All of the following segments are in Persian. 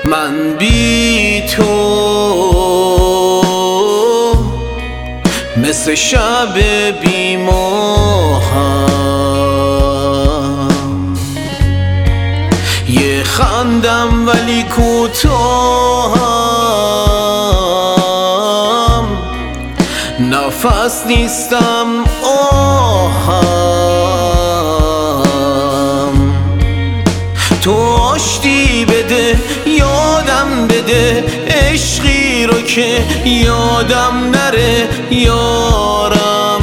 من بی تو مثل شب بی ماهم، یه خندم ولی کوتاهم، نفس نیستم آهم. تو آشتی بده یادم بده عشقی رو که یادم نره یارم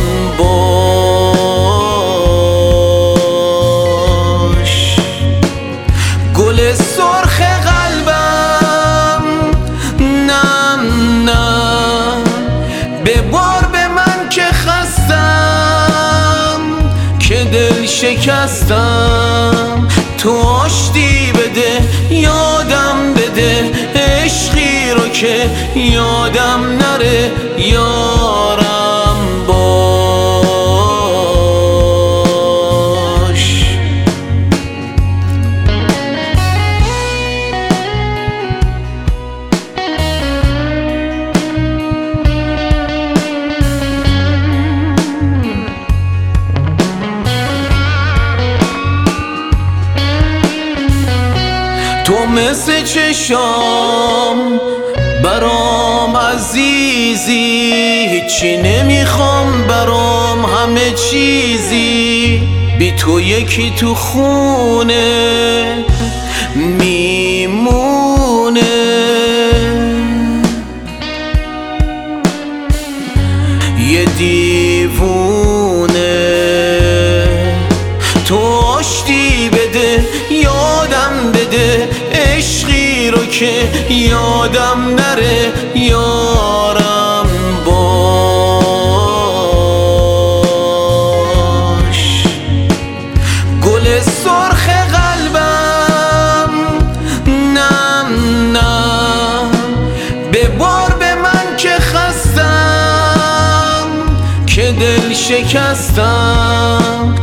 باش. گل سرخ قلبم نم نم ببار به من که خستم که دل شکستم. تو آشتی بده یادم بده عشقی رو که یادم نره یارم باش. تو مثل چشام برام عزیزی، هیچی نمیخوام برام همه چیزی. بی تو یکی تو خونه میمونه، یه دیوونه. تو آشتی بده یادم بده عشقی رو که یادم نره یارم باش. گل سرخ قلبم نم نم ببار به من که خستم که دل شکستم.